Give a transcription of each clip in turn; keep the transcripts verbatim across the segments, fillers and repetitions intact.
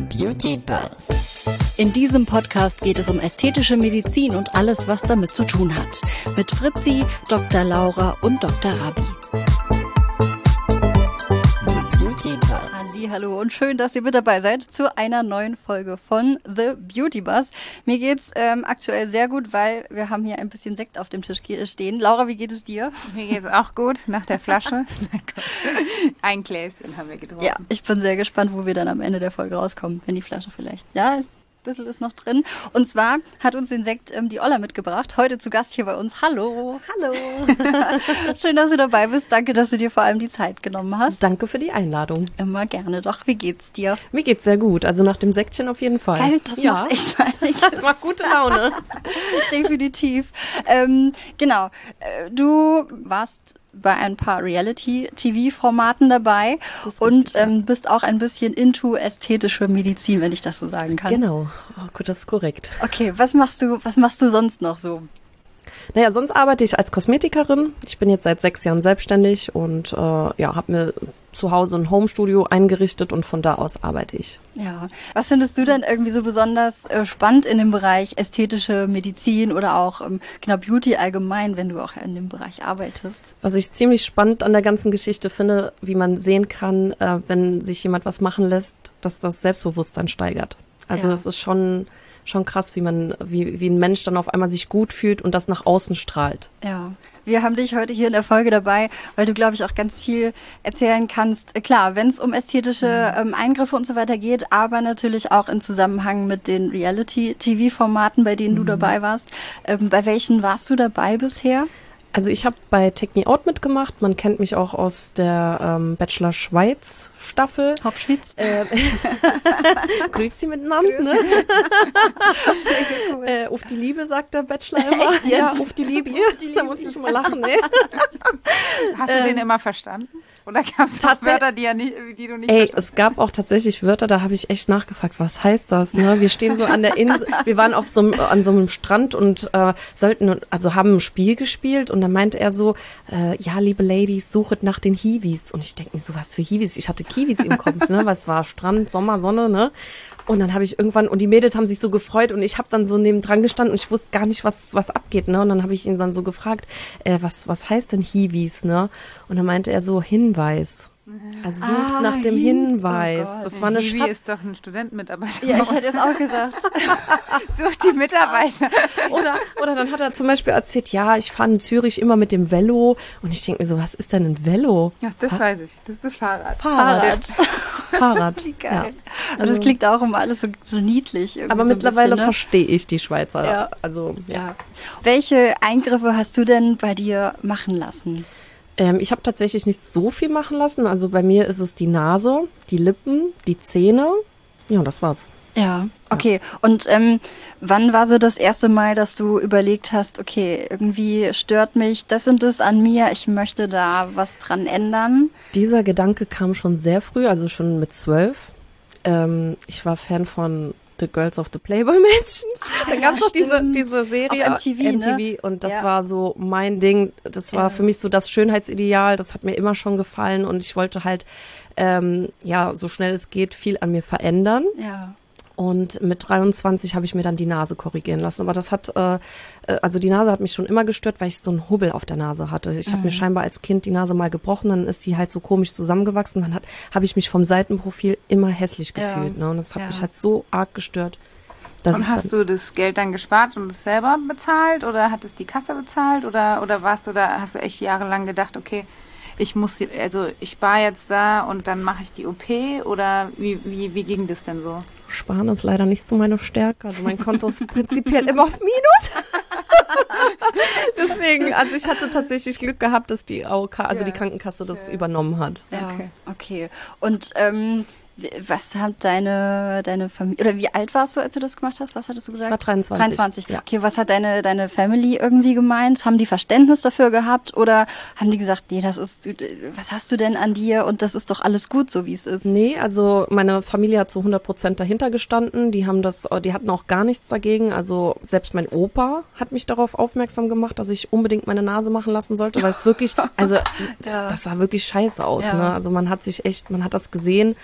Beauty Buzz. In diesem Podcast geht es um ästhetische Medizin und alles, was damit zu tun hat. Mit Fritzi, Doktor Laura und Doktor Rabi. Hallo und schön, dass ihr mit dabei seid zu einer neuen Folge von The Beauty Buzz. Mir geht's ähm, aktuell sehr gut, weil wir haben hier ein bisschen Sekt auf dem Tisch stehen. Laura, wie geht es dir? Mir geht's auch gut, nach der Flasche. Ein Gläschen haben wir getrunken. Ja, ich bin sehr gespannt, wo wir dann am Ende der Folge rauskommen, wenn die Flasche vielleicht, ja, ein bisschen ist noch drin. Und zwar hat uns den Sekt ähm, die Olla mitgebracht, heute zu Gast hier bei uns. Hallo. Hallo. Schön, dass du dabei bist. Danke, dass du dir vor allem die Zeit genommen hast. Danke für die Einladung. Immer gerne doch. Wie geht's dir? Mir geht's sehr gut. Also nach dem Sektchen auf jeden Fall. Geil, das ja. macht echt einiges. Das macht gute Laune. Definitiv. Ähm, genau. Äh, Du warst bei ein paar Reality-T V-Formaten dabei und richtig, ja. ähm, bist auch ein bisschen into ästhetische Medizin, wenn ich das so sagen kann. Genau. Oh, gut, das ist korrekt. Okay, was machst du, was machst du sonst noch so? Naja, sonst arbeite ich als Kosmetikerin. Ich bin jetzt seit sechs Jahren selbstständig und äh, ja, habe mir zu Hause ein Homestudio eingerichtet und von da aus arbeite ich. Ja, was findest du denn irgendwie so besonders äh, spannend in dem Bereich ästhetische Medizin oder auch ähm, genau Beauty allgemein, wenn du auch in dem Bereich arbeitest? Was ich ziemlich spannend an der ganzen Geschichte finde, wie man sehen kann, äh, wenn sich jemand was machen lässt, dass das Selbstbewusstsein steigert. Also Ja. das ist schon schon krass, wie man wie wie ein Mensch dann auf einmal sich gut fühlt und das nach außen strahlt. Ja, wir haben dich heute hier in der Folge dabei, weil du, glaube ich, auch ganz viel erzählen kannst. Äh, Klar, wenn es um ästhetische ähm, Eingriffe und so weiter geht, aber natürlich auch in Zusammenhang mit den Reality-T V-Formaten, bei denen du dabei warst. Ähm, bei welchen warst du dabei bisher? Also ich habe bei Take Me Out mitgemacht. Man kennt mich auch aus der ähm, Bachelor Schweiz Staffel. Hauptschwitz? Äh, Grüezi miteinander, ne? äh, auf die Liebe, sagt der Bachelor immer. Echt jetzt? Ja, auf die Liebe. Da muss ich schon mal lachen, ne? Hast du den immer verstanden? Oder gab es Tats- Wörter, die, ja nicht, die du nicht Ey, verstanden es gab auch tatsächlich Wörter, da habe ich echt nachgefragt, was heißt das, ne? Wir stehen so an der Insel, wir waren auf so einem, an so einem Strand und äh, sollten, also haben ein Spiel gespielt und dann meinte er so, äh, ja, liebe Ladies, suchet nach den Hiwis. Und ich denke mir so, was für Hiwis? Ich hatte Kiwis im Kopf, ne? Weil es war Strand, Sommer, Sonne, ne? Und dann habe ich irgendwann, und die Mädels haben sich so gefreut und ich habe dann so nebendran gestanden und ich wusste gar nicht, was was abgeht, ne? Und dann habe ich ihn dann so gefragt, äh, was was heißt denn Hiwis, ne? Und dann meinte er so, Hinweis. Also sucht Ah, nach dem Hin- Hinweis. oh Gott. das war eine Hiwi Stadt. ist doch ein Studentenmitarbeiter. Ja, ich hätte es auch gesagt. Such die Mitarbeiter. Oder, oder dann hat er zum Beispiel erzählt, ja, ich fahre in Zürich immer mit dem Velo. Und ich denke mir so, was ist denn ein Velo? Ja, das weiß ich. Das ist das Fahrrad. Fahrrad. Fahrrad. Wie geil. Ja. Aber das klingt auch immer alles so, so niedlich. Irgendwie Aber so ein mittlerweile bisschen, ne? verstehe ich die Schweizer. Ja. Also, ja. Ja. Welche Eingriffe hast du denn bei dir machen lassen? Ähm, ich habe tatsächlich nicht so viel machen lassen. Also bei mir ist es die Nase, die Lippen, die Zähne. Ja, das war's. Ja, okay. Und ähm, wann war so das erste Mal, dass du überlegt hast, okay, irgendwie stört mich das und das an mir, ich möchte da was dran ändern? Dieser Gedanke kam schon sehr früh, also schon mit zwölf. Ähm, ich war Fan von The Girls of the Playboy-Mädchen. Da ja, gab es doch diese, stimmt. diese Serie Auf M T V, M T V ne? und das Ja. war so mein Ding. Das war Ja. für mich so das Schönheitsideal. Das hat mir immer schon gefallen und ich wollte halt, ähm, ja, so schnell es geht, viel an mir verändern. Ja. Und mit dreiundzwanzig habe ich mir dann die Nase korrigieren lassen. Aber das hat, äh, also die Nase hat mich schon immer gestört, weil ich so einen Hubbel auf der Nase hatte. Ich habe mir scheinbar als Kind die Nase mal gebrochen, dann ist die halt so komisch zusammengewachsen. Dann hat, habe ich mich vom Seitenprofil immer hässlich Ja. gefühlt. Ne? Und das hat Ja. mich halt so arg gestört. Dass Und es hast dann, du das Geld dann gespart und es selber bezahlt oder hat es die Kasse bezahlt oder, oder warst du da, hast du echt jahrelang gedacht, okay, ich muss, also ich spare jetzt da und dann mache ich die O P oder wie, wie, wie ging das denn so? Sparen ist leider nicht so meine Stärke. Also mein Konto ist prinzipiell immer auf Minus. Deswegen, also ich hatte tatsächlich Glück gehabt, dass die A O K, also Ja. die Krankenkasse das Ja. übernommen hat. Ja, Okay. okay. Und ähm, w- was hat deine, deine Familie, oder wie alt warst du, als du das gemacht hast? Was hattest du gesagt? Ich war dreiundzwanzig. dreiundzwanzig. Ja. Okay, was hat deine, deine Family irgendwie gemeint? Haben die Verständnis dafür gehabt oder haben die gesagt, nee, das ist, was hast du denn an dir und das ist doch alles gut, so wie es ist? Nee, also meine Familie hat zu hundert Prozent dahinter gestanden. Die haben das, die hatten auch gar nichts dagegen. Also selbst mein Opa hat mich darauf aufmerksam gemacht, dass ich unbedingt meine Nase machen lassen sollte, weil es wirklich, also das, Ja. das sah wirklich scheiße aus. Ja. Ne? Also man hat sich echt, man hat das gesehen.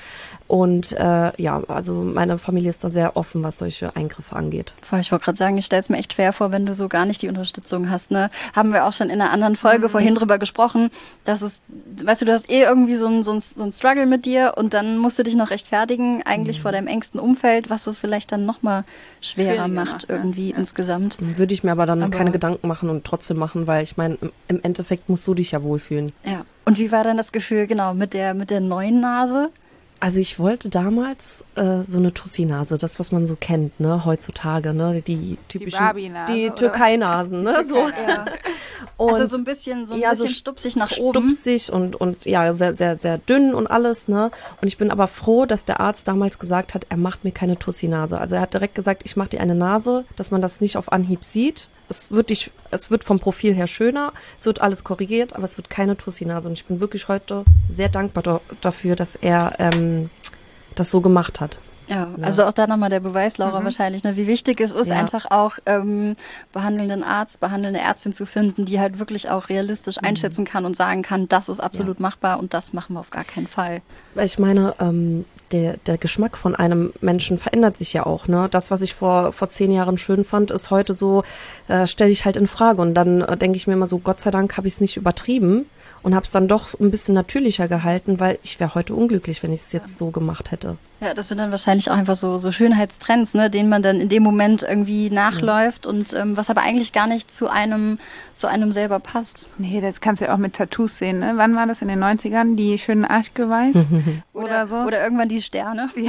Und äh, ja, also meine Familie ist da sehr offen, was solche Eingriffe angeht. Voll, ich wollte gerade sagen, ich stelle es mir echt schwer vor, wenn du so gar nicht die Unterstützung hast. Ne? Haben wir auch schon in einer anderen Folge mhm. vorhin drüber gesprochen, dass es, weißt du, du hast eh irgendwie so ein, so ein, so ein Struggle mit dir und dann musst du dich noch rechtfertigen, eigentlich mhm. vor deinem engsten Umfeld, was es vielleicht dann nochmal schwerer macht, macht irgendwie ja. insgesamt. Würde ich mir aber dann aber keine Gedanken machen und trotzdem machen, weil ich meine, im Endeffekt musst du dich ja wohlfühlen. Ja. Und wie war dann das Gefühl, genau, mit der, mit der neuen Nase? Also ich wollte damals äh, so eine Tussi-Nase, das, was man so kennt, ne, heutzutage, ne, die typischen, die Barbie-Nase, die Türkei-Nasen, ne, so. Ja. Und also so ein bisschen, so ein ja, bisschen so stupsig nach oben. Stupsig und, und ja, sehr, sehr, sehr dünn und alles, ne. Und ich bin aber froh, dass der Arzt damals gesagt hat, er macht mir keine Tussi-Nase. Also er hat direkt gesagt, ich mache dir eine Nase, dass man das nicht auf Anhieb sieht. Es wird, dich, es wird vom Profil her schöner, es wird alles korrigiert, aber es wird keine Tussi-Nase. Und ich bin wirklich heute sehr dankbar do- dafür, dass er ähm, das so gemacht hat. Ja, ja, also auch da nochmal der Beweis, Laura, mhm. wahrscheinlich, ne, wie wichtig es ist, ja. einfach auch ähm, behandelnden Arzt, behandelnde Ärztin zu finden, die halt wirklich auch realistisch mhm. einschätzen kann und sagen kann, das ist absolut ja. machbar und das machen wir auf gar keinen Fall. Ich meine, ähm, der, der Geschmack von einem Menschen verändert sich ja auch, ne? Das, was ich vor, vor zehn Jahren schön fand, ist heute so, äh, stelle ich halt in Frage. Und dann äh, denke ich mir immer so, Gott sei Dank habe ich es nicht übertrieben und habe es dann doch ein bisschen natürlicher gehalten, weil ich wäre heute unglücklich, wenn ich es jetzt so gemacht hätte. Ja, das sind dann wahrscheinlich auch einfach so, so Schönheitstrends, ne, denen man dann in dem Moment irgendwie nachläuft ja. und ähm, was aber eigentlich gar nicht zu einem, zu einem selber passt. Nee, das kannst du ja auch mit Tattoos sehen, ne? Wann war das, in den neunzigern, die schönen Arschgeweih? oder, oder so. Oder irgendwann die Sterne. Ja.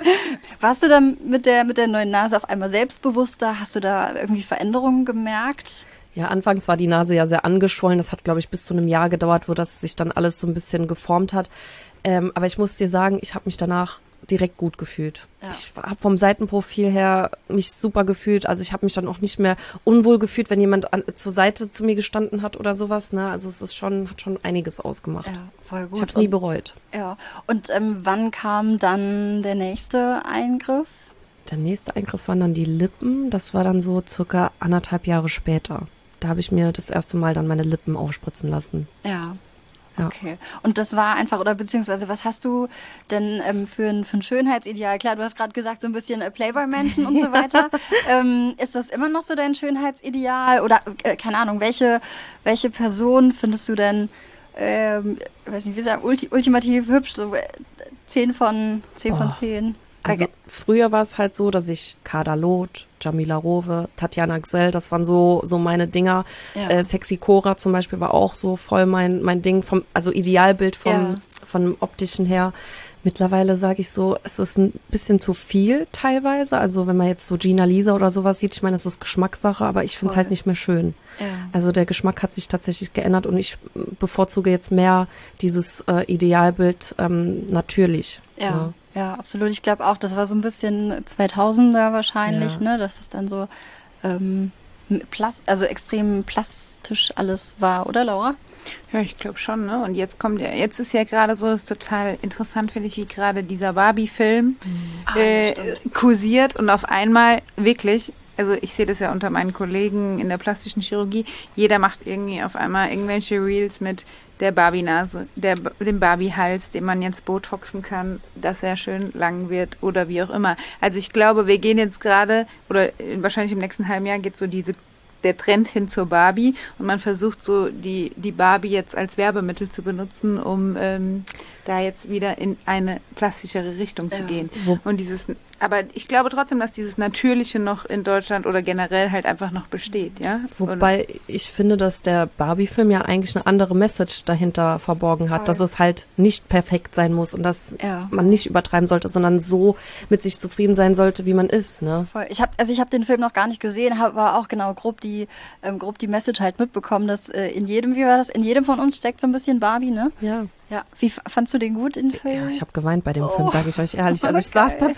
Warst du dann mit der, mit der neuen Nase auf einmal selbstbewusster? Hast du da irgendwie Veränderungen gemerkt? Ja, anfangs war die Nase ja sehr angeschwollen. Das hat, glaube ich, bis zu einem Jahr gedauert, wo das sich dann alles so ein bisschen geformt hat. Ähm, aber ich muss dir sagen, ich habe mich danach direkt gut gefühlt. Ja. Ich habe vom Seitenprofil her mich super gefühlt. Also ich habe mich dann auch nicht mehr unwohl gefühlt, wenn jemand an, zur Seite zu mir gestanden hat oder sowas. Ne? Also es ist schon, hat schon einiges ausgemacht. Ja, voll gut. Ich habe es nie bereut. Ja. Und ähm, wann kam dann der nächste Eingriff? Der nächste Eingriff waren dann die Lippen. Das war dann so circa anderthalb Jahre später. Da habe ich mir das erste Mal dann meine Lippen aufspritzen lassen. Ja. Okay. Und das war einfach, oder beziehungsweise was hast du denn ähm, für, ein, für ein Schönheitsideal? Klar, du hast gerade gesagt, so ein bisschen äh, Playboy-Menschen und so weiter. ähm, ist das immer noch so dein Schönheitsideal? Oder, äh, keine Ahnung, welche, welche Person findest du denn, ähm, weiß nicht, wie sagen, ulti, ultimativ hübsch, so äh, zehn von zehn? Also früher war es halt so, dass ich Kader Loth, Jamila Rowe, Tatjana Gsell, das waren so so meine Dinger. Ja. Äh, Sexy Cora zum Beispiel war auch so voll mein mein Ding, vom also Idealbild vom ja. vom optischen her. Mittlerweile sage ich so, es ist ein bisschen zu viel teilweise. Also wenn man jetzt so Gina Lisa oder sowas sieht, ich meine, es ist Geschmackssache, aber ich finde es halt nicht mehr schön. Ja. Also der Geschmack hat sich tatsächlich geändert und ich bevorzuge jetzt mehr dieses äh, Idealbild ähm, natürlich. Ja. ja. Ja, absolut. Ich glaube auch, das war so ein bisschen zweitausender wahrscheinlich, ja. ne, dass es dann so ähm, plast- also extrem plastisch alles war, oder Laura? Ja, ich glaube schon, ne? Und jetzt kommt ja, jetzt ist ja gerade so, ist total interessant, finde ich, wie gerade dieser Barbie-Film mhm. äh, kursiert und auf einmal wirklich, also ich sehe das ja unter meinen Kollegen in der plastischen Chirurgie, jeder macht irgendwie auf einmal irgendwelche Reels mit der Barbie-Nase, der, dem Barbie-Hals, den man jetzt botoxen kann, dass er schön lang wird oder wie auch immer. Also ich glaube, wir gehen jetzt gerade, oder wahrscheinlich im nächsten halben Jahr geht so diese der Trend hin zur Barbie und man versucht so die, die Barbie jetzt als Werbemittel zu benutzen, um ähm, da jetzt wieder in eine plastischere Richtung zu ja. gehen. Wo? Und dieses, aber ich glaube trotzdem, dass dieses Natürliche noch in Deutschland oder generell halt einfach noch besteht, ja. Wobei und ich finde, dass der Barbie-Film ja eigentlich eine andere Message dahinter verborgen hat, voll. Dass es halt nicht perfekt sein muss und dass ja. man nicht übertreiben sollte, sondern so mit sich zufrieden sein sollte, wie man ist, ne? Voll. Ich habe, also ich habe den Film noch gar nicht gesehen, habe aber auch genau grob die, ähm, grob die Message halt mitbekommen, dass äh, in jedem, wie war das, in jedem von uns steckt so ein bisschen Barbie, ne? Ja. Ja, wie fandst du den gut, den Film? Ja, ich habe geweint bei dem oh. Film, sage ich euch ehrlich. Also ich saß da zum Schluss und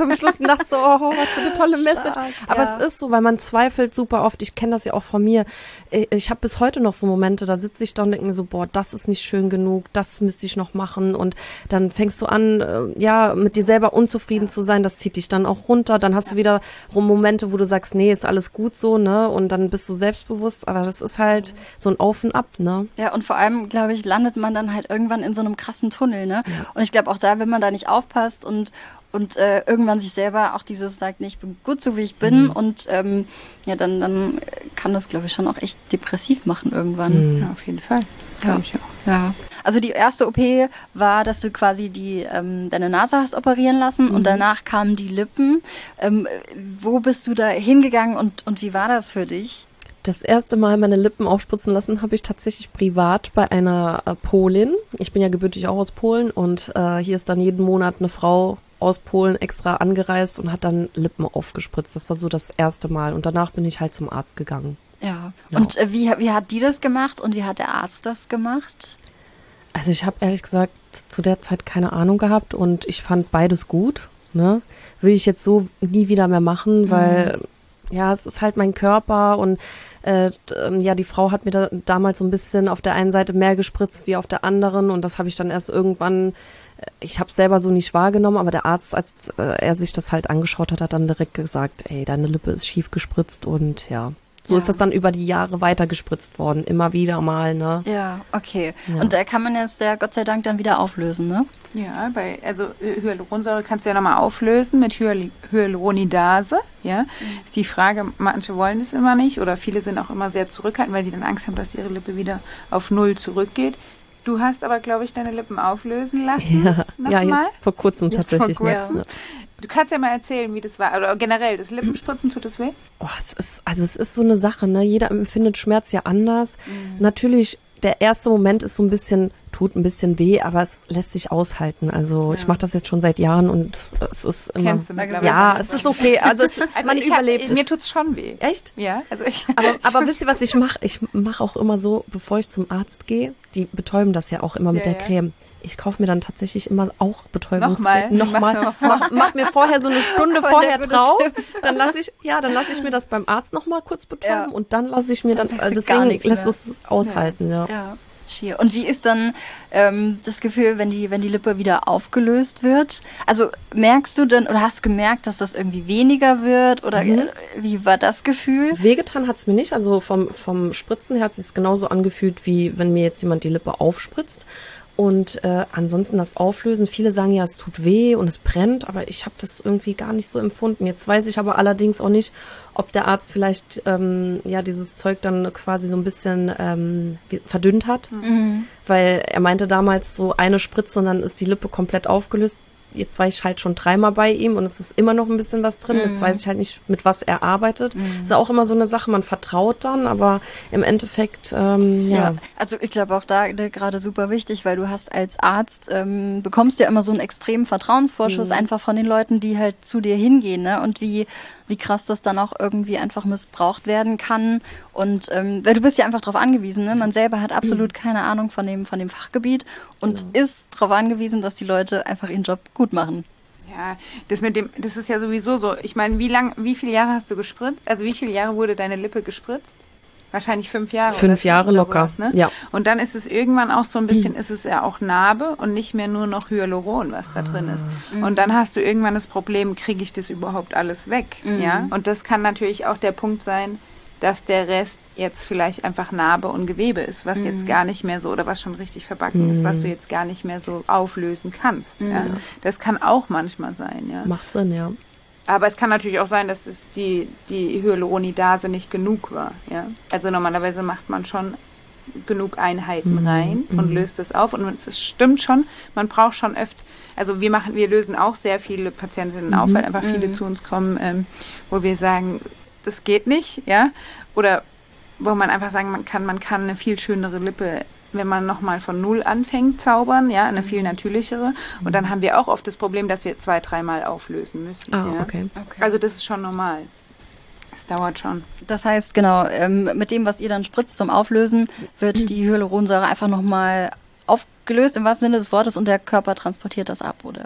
dachte so, oh, was für eine tolle Message. Stark, Aber ja. es ist so, weil man zweifelt super oft. Ich kenne das ja auch von mir. Ich habe bis heute noch so Momente, da sitze ich da und denke mir so, boah, das ist nicht schön genug, das müsste ich noch machen. Und dann fängst du an, äh, ja, mit dir selber unzufrieden ja. zu sein. Das zieht dich dann auch runter. Dann hast ja. du wieder Momente, wo du sagst, nee, ist alles gut so, ne? Und dann bist du selbstbewusst. Aber das ist halt so ein Auf und Ab, ne? Ja, und vor allem, glaube ich, landet man dann halt irgendwann in so einem krassen Tunnel, ne? Ja. Und ich glaube auch da, wenn man da nicht aufpasst und und äh, irgendwann sich selber auch dieses sagt, nee, ich bin gut so, wie ich bin mhm. und ähm, ja, dann, dann kann das, glaube ich, schon auch echt depressiv machen irgendwann. Mhm. Ja, auf jeden Fall. Ja. Ich auch. Ja. Also die erste O P war, dass du quasi die ähm, deine Nase hast operieren lassen mhm. und danach kamen die Lippen. Ähm, wo bist du da hingegangen und, und wie war das für dich? Das erste Mal meine Lippen aufspritzen lassen habe ich tatsächlich privat bei einer äh, Polin. Ich bin ja gebürtig auch aus Polen und äh, hier ist dann jeden Monat eine Frau aus Polen extra angereist und hat dann Lippen aufgespritzt. Das war so das erste Mal und danach bin ich halt zum Arzt gegangen. Ja, ja. Und äh, wie, wie hat die das gemacht und wie hat der Arzt das gemacht? Also ich habe ehrlich gesagt zu der Zeit keine Ahnung gehabt und ich fand beides gut. Ne? Will ich jetzt so nie wieder mehr machen, mhm. weil ja, es ist halt mein Körper und äh, ja, die Frau hat mir da damals so ein bisschen auf der einen Seite mehr gespritzt wie auf der anderen und das habe ich dann erst irgendwann, ich habe es selber so nicht wahrgenommen, aber der Arzt, als äh, er sich das halt angeschaut hat, hat dann direkt gesagt, ey, deine Lippe ist schief gespritzt und ja. So ja. ist das dann über die Jahre weiter gespritzt worden, immer wieder mal, ne? Ja, okay. Ja. Und da kann man jetzt ja Gott sei Dank dann wieder auflösen, ne? Ja, bei, also Hyaluronsäure kannst du ja nochmal auflösen mit Hyal- Hyaluronidase, ja. Mhm. Ist die Frage, manche wollen es immer nicht oder viele sind auch immer sehr zurückhaltend, weil sie dann Angst haben, dass ihre Lippe wieder auf Null zurückgeht. Du hast aber, glaube ich, deine Lippen auflösen lassen. Ja, ja jetzt vor kurzem jetzt tatsächlich. Vor kurzem. Ja. Du kannst ja mal erzählen, wie das war. Oder generell, das Lippenspritzen, tut es weh? Oh, es ist, also es ist so eine Sache, ne? Jeder empfindet Schmerz ja anders. Mhm. Natürlich, der erste Moment ist so ein bisschen, tut ein bisschen weh, aber es lässt sich aushalten. Also ja. ich mache das jetzt schon seit Jahren und es ist immer... Kennst du mittlerweile? Ja, es ist okay. Also, es, also man überlebt hab, es. Mir tut's schon weh. Echt? Ja, also ich... Aber, aber wisst ihr, was ich mache? Ich mache auch immer so, bevor ich zum Arzt gehe, die betäuben das ja auch immer mit ja, der ja. Creme. Ich kaufe mir dann tatsächlich immer auch Betäubungscreme. Nochmal. Nochmal. Mach, mach mir vorher so eine Stunde vorher drauf. Dann lasse ich, ja, dann lasse ich mir das beim Arzt nochmal kurz betäuben ja. und dann lasse ich mir dann, dann also deswegen lässt es aushalten, ja. ja. ja. Und wie ist dann ähm, das Gefühl, wenn die, wenn die Lippe wieder aufgelöst wird? Also merkst du denn oder hast du gemerkt, dass das irgendwie weniger wird? Oder mhm. wie war das Gefühl? Wehgetan hat es mir nicht. Also vom, vom Spritzen her hat es sich genauso angefühlt, wie wenn mir jetzt jemand die Lippe aufspritzt. Und äh, ansonsten das Auflösen, viele sagen ja, es tut weh und es brennt, aber ich habe das irgendwie gar nicht so empfunden. Jetzt weiß ich aber allerdings auch nicht, ob der Arzt vielleicht ähm, ja dieses Zeug dann quasi so ein bisschen ähm, verdünnt hat, mhm. weil er meinte damals so eine Spritze und dann ist die Lippe komplett aufgelöst. Jetzt war ich halt schon dreimal bei ihm und es ist immer noch ein bisschen was drin. Mhm. Jetzt weiß ich halt nicht, mit was er arbeitet. Mhm. Ist ja auch immer so eine Sache, man vertraut dann, aber im Endeffekt, ähm, ja. ja. Also ich glaube auch da ne, gerade super wichtig, weil du hast als Arzt, ähm, bekommst ja immer so einen extremen Vertrauensvorschuss mhm. einfach von den Leuten, die halt zu dir hingehen, ne? Und wie wie krass das dann auch irgendwie einfach missbraucht werden kann. Und ähm, weil du bist ja einfach darauf angewiesen, ne? Man selber hat absolut keine Ahnung von dem, von dem Fachgebiet und genau. ist darauf angewiesen, dass die Leute einfach ihren Job gut machen. Ja, das mit dem, das ist ja sowieso so. Ich meine, wie lang, wie viele Jahre hast du gespritzt? Also wie viele Jahre wurde deine Lippe gespritzt? Wahrscheinlich fünf Jahre. Fünf Jahre locker, sowas, ne? ja. Und dann ist es irgendwann auch so ein bisschen, ist es ja auch Narbe und nicht mehr nur noch Hyaluron, was da drin ist. Mhm. Und dann hast du irgendwann das Problem, kriege ich das überhaupt alles weg? Mhm. Ja. Und das kann natürlich auch der Punkt sein, dass der Rest jetzt vielleicht einfach Narbe und Gewebe ist, was mhm. jetzt gar nicht mehr so, oder was schon richtig verbacken mhm. ist, was du jetzt gar nicht mehr so auflösen kannst. Mhm. Ja. Das kann auch manchmal sein, ja. Macht Sinn, ja. Aber es kann natürlich auch sein, dass es die, die Hyaluronidase nicht genug war. Ja? Also normalerweise macht man schon genug Einheiten rein mm, und mm. löst es auf. Und es ist, stimmt schon, man braucht schon öfter, also wir machen, wir lösen auch sehr viele Patientinnen auf, weil einfach viele mm. zu uns kommen, ähm, wo wir sagen, das geht nicht, ja. Oder wo man einfach sagen man kann, man kann eine viel schönere Lippe, wenn man nochmal von Null anfängt, zaubern, ja, eine viel natürlichere. Und dann haben wir auch oft das Problem, dass wir zwei, dreimal auflösen müssen. Ah, ja? okay. okay. Also das ist schon normal. Das dauert schon. Das heißt, genau, ähm, mit dem, was ihr dann spritzt zum Auflösen, wird die Hyaluronsäure einfach nochmal aufgelöst, im wahrsten Sinne des Wortes, und der Körper transportiert das ab, oder?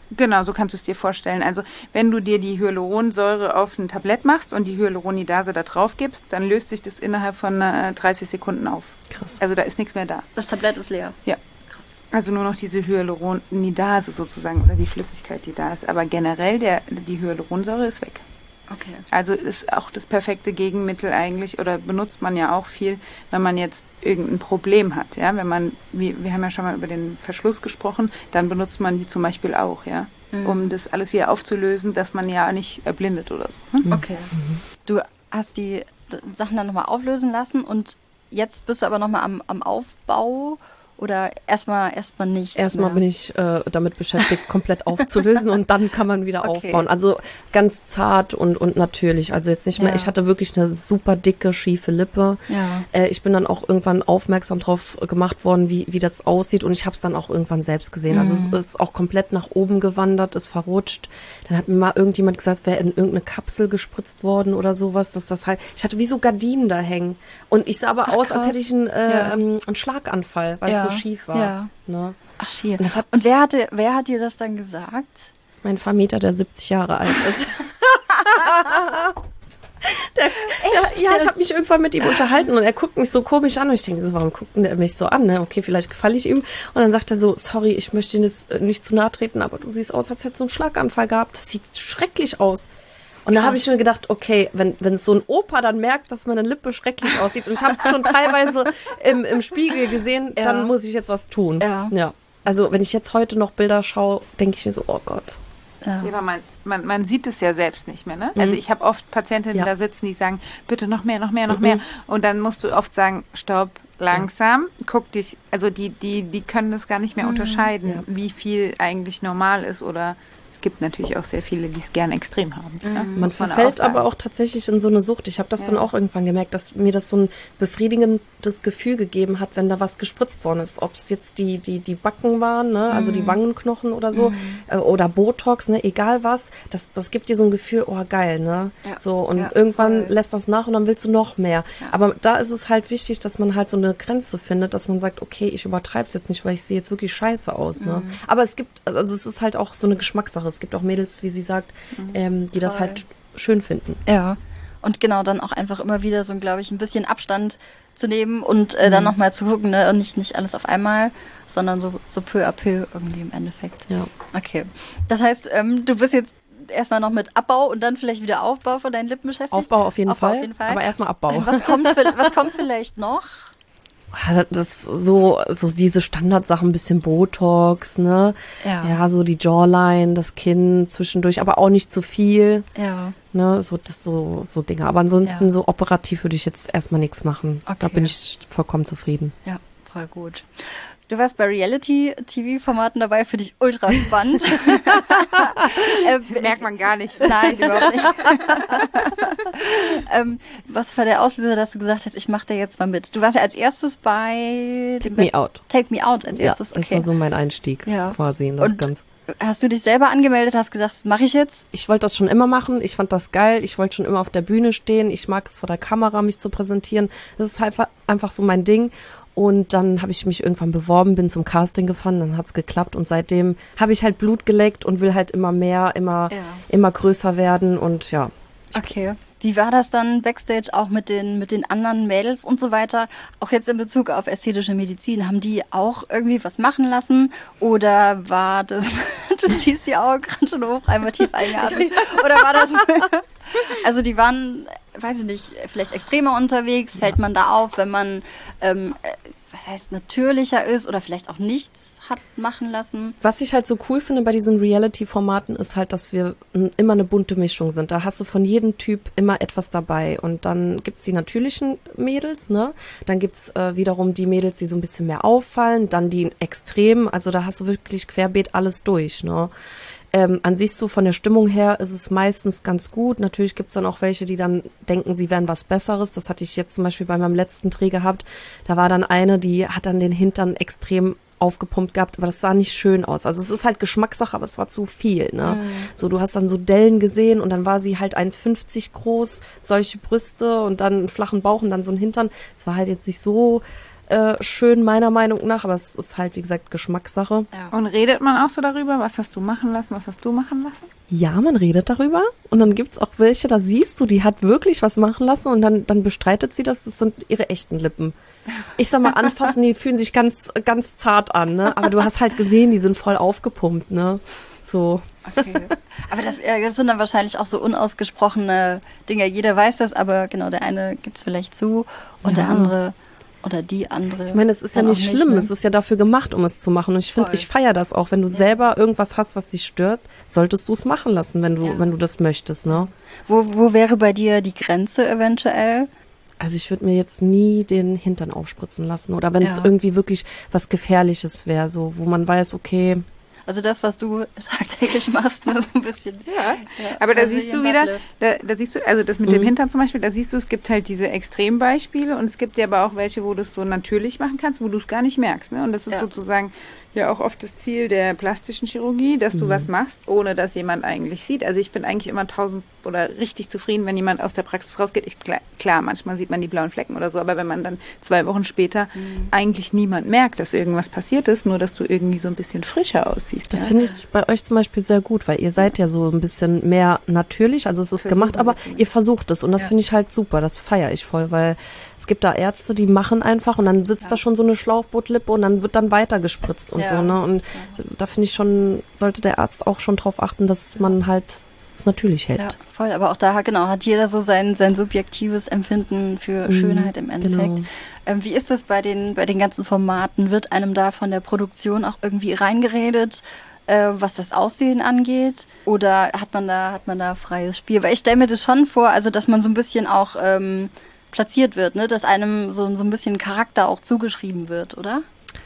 Genau, so kannst du es dir vorstellen. Also wenn du dir die Hyaluronsäure auf ein Tablett machst und die Hyaluronidase da drauf gibst, dann löst sich das innerhalb von äh, dreißig Sekunden auf. Krass. Also da ist nichts mehr da. Das Tablett ist leer. Ja. Krass. Also nur noch diese Hyaluronidase sozusagen oder die Flüssigkeit, die da ist. Aber generell, der, die Hyaluronsäure ist weg. Okay. Also ist auch das perfekte Gegenmittel eigentlich, oder benutzt man ja auch viel, wenn man jetzt irgendein Problem hat. Ja, wenn man, wie, wir haben ja schon mal über den Verschluss gesprochen, dann benutzt man die zum Beispiel auch, ja, mhm. um das alles wieder aufzulösen, dass man ja nicht erblindet oder so. Hm? Okay. Mhm. Du hast die Sachen dann nochmal auflösen lassen und jetzt bist du aber nochmal am, am Aufbau. Oder erstmal erstmal nicht? Erstmal bin ich äh, damit beschäftigt, komplett aufzulösen und dann kann man wieder okay. aufbauen. Also ganz zart und, und natürlich. Also jetzt nicht mehr, ja. ich hatte wirklich eine super dicke, schiefe Lippe. Ja. Äh, ich bin dann auch irgendwann aufmerksam drauf gemacht worden, wie, wie das aussieht, und ich habe es dann auch irgendwann selbst gesehen. Mhm. Also es ist auch komplett nach oben gewandert, ist verrutscht. Dann hat mir mal irgendjemand gesagt, wäre in irgendeine Kapsel gespritzt worden oder sowas, dass das halt, ich hatte wie so Gardinen da hängen. Und ich sah aber Ach, aus, krass. als hätte ich einen, äh, ja. ähm, einen Schlaganfall, weil ja. es so schief war. Ja. Ne? Ach, schier. Und, hat, und wer, hatte, wer hat dir das dann gesagt? Mein Vermieter, der siebzig Jahre alt ist. der, der, ja, ich habe mich irgendwann mit ihm unterhalten und er guckt mich so komisch an und ich denke so, warum guckt der mich so an? Ne? Okay, vielleicht gefalle ich ihm. Und dann sagt er so, sorry, ich möchte Ihnen das nicht zu nahe treten, aber du siehst aus, als hättest du einen Schlaganfall gehabt. Das sieht schrecklich aus. Und da habe ich mir gedacht, okay, wenn wenn so ein Opa dann merkt, dass meine Lippe schrecklich aussieht und ich habe es schon teilweise im, im Spiegel gesehen, ja. dann muss ich jetzt was tun. Ja. ja. Also wenn ich jetzt heute noch Bilder schaue, denke ich mir so, oh Gott. Ja. Ja, aber man, man, man sieht es ja selbst nicht mehr, ne? Mhm. Also ich habe oft Patientinnen ja. da sitzen, die sagen, bitte noch mehr, noch mehr, noch mhm. mehr. Und dann musst du oft sagen, stopp, langsam, ja. guck dich, also die, die, die können das gar nicht mehr mhm. unterscheiden, ja. wie viel eigentlich normal ist oder... Es gibt natürlich auch sehr viele, die es gern extrem haben. Mhm. Ja? Man verfällt aber auch tatsächlich in so eine Sucht. Ich habe das ja. dann auch irgendwann gemerkt, dass mir das so ein befriedigendes Gefühl gegeben hat, wenn da was gespritzt worden ist. Ob es jetzt die, die, die Backen waren, ne? also mhm. die Wangenknochen oder so, mhm. äh, oder Botox, ne? egal was. Das, das gibt dir so ein Gefühl, oh geil, ne? Ja. So, und ja, irgendwann voll. lässt das nach und dann willst du noch mehr. Ja. Aber da ist es halt wichtig, dass man halt so eine Grenze findet, dass man sagt, okay, ich übertreibe es jetzt nicht, weil ich sehe jetzt wirklich scheiße aus. Ne? Mhm. Aber es gibt, also es ist halt auch so eine Geschmackssache. Es gibt auch Mädels, wie sie sagt, mhm. ähm, die Toll. das halt schön finden. Ja, und genau, dann auch einfach immer wieder so, glaube ich, ein bisschen Abstand zu nehmen und äh, mhm. dann nochmal zu gucken, ne? Und nicht, nicht alles auf einmal, sondern so, so peu à peu irgendwie im Endeffekt. Ja. Okay. Das heißt, ähm, du bist jetzt erstmal noch mit Abbau und dann vielleicht wieder Aufbau von deinen Lippen beschäftigt? Aufbau auf jeden, Aufbau Fall, auf jeden Fall, aber erstmal Abbau. Was kommt, was kommt vielleicht noch? Das so, so diese Standardsachen, ein bisschen Botox, ne? Ja. Ja, so die Jawline, das Kinn zwischendurch, aber auch nicht zu viel. Ja. Ne, so, das, so, so Dinge. Aber ansonsten ja. so operativ würde ich jetzt erstmal nichts machen. Okay. Da bin ich vollkommen zufrieden. Ja, voll gut. Du warst bei Reality-T V-Formaten dabei, finde ich ultra spannend. äh, Merkt man gar nicht. Nein, überhaupt nicht. ähm, was war der Auslöser, dass du gesagt hast, ich mache da jetzt mal mit? Du warst ja als erstes bei... Take Me Out. Take Me Out als erstes, ja, das okay. war so mein Einstieg ja. quasi in das Und Ganze. Hast du dich selber angemeldet, hast gesagt, das mache ich jetzt? Ich wollte das schon immer machen. Ich fand das geil. Ich wollte schon immer auf der Bühne stehen. Ich mag es vor der Kamera, mich zu präsentieren. Das ist halt einfach so mein Ding. Und dann habe ich mich irgendwann beworben, bin zum Casting gefahren, dann hat's geklappt und seitdem habe ich halt Blut geleckt und will halt immer mehr, immer, ja. immer größer werden und ja. Okay. Wie war das dann Backstage auch mit den, mit den anderen Mädels und so weiter? Auch jetzt in Bezug auf ästhetische Medizin. Haben die auch irgendwie was machen lassen? Oder war das, du ziehst die Augen gerade schon hoch, einmal tief eingeatmet. Oder war das, also die waren, weiß ich nicht, vielleicht extremer unterwegs. Fällt man da auf, wenn man, ähm, was heißt, natürlicher ist oder vielleicht auch nichts hat machen lassen? Was ich halt so cool finde bei diesen Reality-Formaten ist halt, dass wir n- immer eine bunte Mischung sind. Da hast du von jedem Typ immer etwas dabei. Und dann gibt's die natürlichen Mädels, ne? Dann gibt's äh, wiederum die Mädels, die so ein bisschen mehr auffallen. Dann die Extremen. Also da hast du wirklich querbeet alles durch, ne? Ähm, an sich so von der Stimmung her ist es meistens ganz gut. Natürlich gibt's dann auch welche, die dann denken, sie wären was Besseres. Das hatte ich jetzt zum Beispiel bei meinem letzten Dreh gehabt. Da war dann eine, die hat dann den Hintern extrem aufgepumpt gehabt, aber das sah nicht schön aus. Also es ist halt Geschmackssache, aber es war zu viel, ne? Mm. So, du hast dann so Dellen gesehen und dann war sie halt eins fünfzig groß, solche Brüste und dann einen flachen Bauch und dann so ein Hintern. Es war halt jetzt nicht so äh, schön, meiner Meinung nach, aber es ist halt, wie gesagt, Geschmackssache. Ja. Und redet man auch so darüber? Was hast du machen lassen? Was hast du machen lassen? Ja, man redet darüber und dann gibt's auch welche, da siehst du, die hat wirklich was machen lassen und dann, dann bestreitet sie das, das sind ihre echten Lippen. Ich sag mal, anfassen, die fühlen sich ganz, ganz zart an, ne? Aber du hast halt gesehen, die sind voll aufgepumpt, ne? So. Okay. Aber das, ja, das sind dann wahrscheinlich auch so unausgesprochene Dinge. Jeder weiß das, aber genau, der eine gibt's vielleicht zu und Ja. der andere oder die andere. Ich meine, es ist ja dann nicht auch schlimm, ne? es ist ja dafür gemacht, um es zu machen. Und ich finde, Voll. ich feiere das auch. Wenn du selber irgendwas hast, was dich stört, solltest du es machen lassen, wenn du, Ja. wenn du das möchtest, ne? Wo, wo wäre bei dir die Grenze eventuell? Also ich würde mir jetzt nie den Hintern aufspritzen lassen. Oder wenn es Ja. irgendwie wirklich was Gefährliches wäre, so, wo man weiß, okay, Also das, was du tagtäglich machst, ne, so ein bisschen. Ja, aber da also siehst du jeden wieder, Buttlift. da, da siehst du, also das mit dem Hintern zum Beispiel, da siehst du, es gibt halt diese Extrembeispiele und es gibt ja aber auch welche, wo du es so natürlich machen kannst, wo du es gar nicht merkst. Ne? Und das ist Ja. sozusagen ja auch oft das Ziel der plastischen Chirurgie, dass du was machst, ohne dass jemand eigentlich sieht. Also ich bin eigentlich immer tausend oder richtig zufrieden, wenn jemand aus der Praxis rausgeht. Ich, klar, klar, manchmal sieht man die blauen Flecken oder so, aber wenn man dann zwei Wochen später eigentlich niemand merkt, dass irgendwas passiert ist, nur dass du irgendwie so ein bisschen frischer aussiehst. das ja? finde ich bei euch zum Beispiel sehr gut, weil ihr seid ja so ein bisschen mehr natürlich, also es ist Versuchen gemacht, aber wir zumindest. ihr versucht es und das Ja. finde ich halt super, das feiere ich voll, weil es gibt da Ärzte, die machen einfach und dann sitzt da schon so eine Schlauchbootlippe und dann wird dann weiter gespritzt und Ja. so, ne, und da finde ich schon, sollte der Arzt auch schon drauf achten, dass man halt es natürlich hält. Ja, voll. Aber auch da genau, hat jeder so sein, sein subjektives Empfinden für Schönheit im Endeffekt. genau. Ähm, wie ist das bei den, bei den ganzen Formaten? Wird einem da von der Produktion auch irgendwie reingeredet, äh, was das Aussehen angeht? Oder hat man da, hat man da freies Spiel? Weil ich stelle mir das schon vor, also dass man so ein bisschen auch ähm, platziert wird, ne? Dass einem so, so ein bisschen Charakter auch zugeschrieben wird, oder?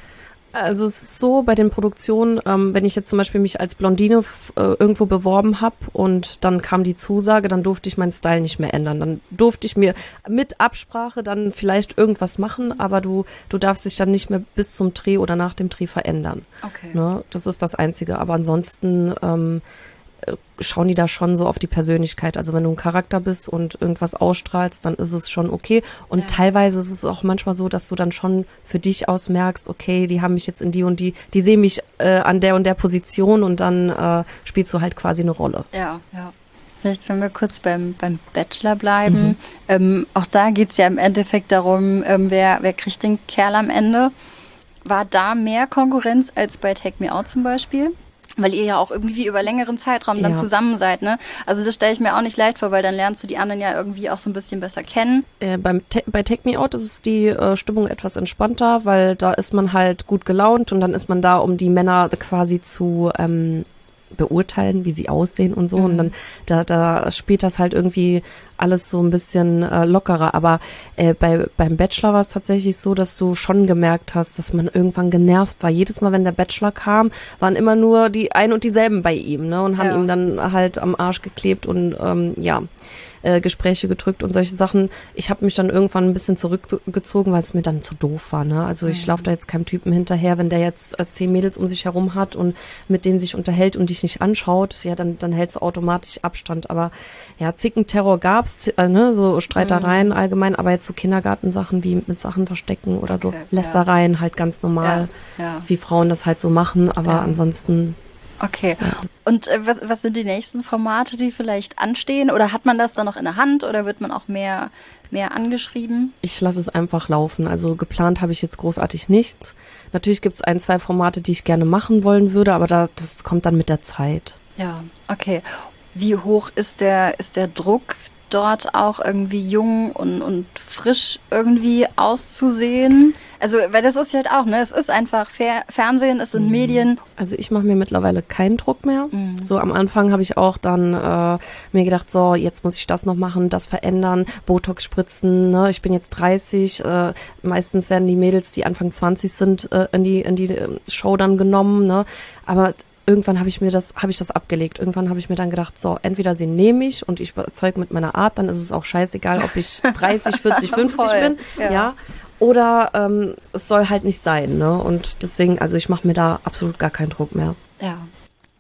Also es ist so bei den Produktionen, ähm, wenn ich jetzt zum Beispiel mich als Blondine f- äh, irgendwo beworben habe und dann kam die Zusage, dann durfte ich meinen Style nicht mehr ändern. Dann durfte ich mir mit Absprache dann vielleicht irgendwas machen, aber du du darfst dich dann nicht mehr bis zum Dreh oder nach dem Dreh verändern. Okay. Ne? Das ist das Einzige. Aber ansonsten ähm, äh, schauen die da schon so auf die Persönlichkeit. Also wenn du ein Charakter bist und irgendwas ausstrahlst, dann ist es schon okay. Und Ja. teilweise ist es auch manchmal so, dass du dann schon für dich aus merkst, okay, die haben mich jetzt in die und die, die sehen mich äh, an der und der Position und dann äh, spielst du halt quasi eine Rolle. Ja, ja. Vielleicht, wenn wir kurz beim, beim Bachelor bleiben. Ähm, auch da geht es ja im Endeffekt darum, ähm, wer, wer kriegt den Kerl am Ende. War da mehr Konkurrenz als bei Take Me Out zum Beispiel? Weil ihr ja auch irgendwie über längeren Zeitraum dann Ja. zusammen seid, ne? Also das stelle ich mir auch nicht leicht vor, weil dann lernst du die anderen ja irgendwie auch so ein bisschen besser kennen. Äh, beim Te bei Take Me Out ist die äh, Stimmung etwas entspannter, weil da ist man halt gut gelaunt und dann ist man da, um die Männer quasi zu ähm, beurteilen, wie sie aussehen und so. Mhm. Und dann da, da spielt das halt irgendwie alles so ein bisschen äh, lockerer. Aber äh, bei beim Bachelor war es tatsächlich so, dass du schon gemerkt hast, dass man irgendwann genervt war. Jedes Mal, wenn der Bachelor kam, waren immer nur die ein und dieselben bei ihm, ne? Und haben Ja. ihm dann halt am Arsch geklebt und ähm, ja. Äh, Gespräche gedrückt und solche Sachen. Ich habe mich dann irgendwann ein bisschen zurückgezogen, weil es mir dann zu doof war. Ne? Also ich laufe da jetzt keinem Typen hinterher, wenn der jetzt äh, zehn Mädels um sich herum hat und mit denen sich unterhält und dich nicht anschaut, ja, dann, dann hältst du automatisch Abstand. Aber ja, Zickenterror gab's, äh, ne? So Streitereien allgemein, aber jetzt so Kindergartensachen wie mit Sachen verstecken oder so Okay, ja. Lästereien halt ganz normal, Ja, ja. wie Frauen das halt so machen, aber Ja. ansonsten Okay. Und äh, was, was sind die nächsten Formate, die vielleicht anstehen? Oder hat man das dann noch in der Hand oder wird man auch mehr, mehr angeschrieben? ich lasse es einfach laufen. Also geplant habe ich jetzt großartig nichts. Natürlich gibt es ein, zwei Formate, die ich gerne machen wollen würde, aber da, das kommt dann mit der Zeit. Ja, okay. Wie hoch ist der, ist der Druck, dort auch irgendwie jung und, und frisch irgendwie auszusehen? Also, weil das ist halt auch, ne? Es ist einfach Fer- Fernsehen, es sind Medien. Also ich mache mir mittlerweile keinen Druck mehr. Mhm. So am Anfang habe ich auch dann äh, mir gedacht, so jetzt muss ich das noch machen, das verändern, Botox spritzen. Ne? Ich bin jetzt dreißig. Äh, meistens werden die Mädels, die Anfang zwanzig sind, äh, in die in die äh, Show dann genommen. Ne? Aber irgendwann habe ich mir das, habe ich das abgelegt. Irgendwann habe ich mir dann gedacht, so entweder sie nehme ich und ich überzeuge mit meiner Art, dann ist es auch scheißegal, ob ich dreißig, vierzig, fünfzig Voll, bin. ja. Ja. Oder ähm, es soll halt nicht sein, ne? Und deswegen, also ich mache mir da absolut gar keinen Druck mehr. Ja.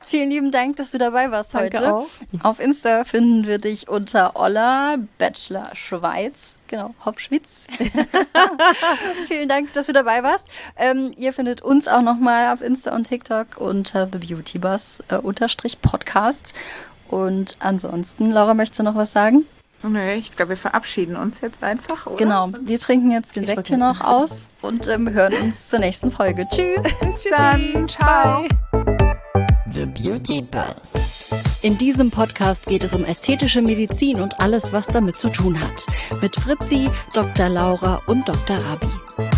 Vielen lieben Dank, dass du dabei warst Danke heute. auch. Auf Insta finden wir dich unter Olla Bachelor Schweiz. Genau, Hauptschwitz. Vielen Dank, dass du dabei warst. Ähm, ihr findet uns auch nochmal auf Insta und TikTok unter The Beauty Bus äh, unterstrich Podcast. Und ansonsten, Laura, möchtest du noch was sagen? Nö, ich glaube, wir verabschieden uns jetzt einfach, oder? Genau, wir trinken jetzt den Ich Sekt wollte- hier noch aus und ähm, hören uns zur nächsten Folge. Tschüss! Bis dann, ciao. The Beauty Buzz. In diesem Podcast geht es um ästhetische Medizin und alles, was damit zu tun hat. Mit Fritzi, Doktor Laura und Doktor Rabi.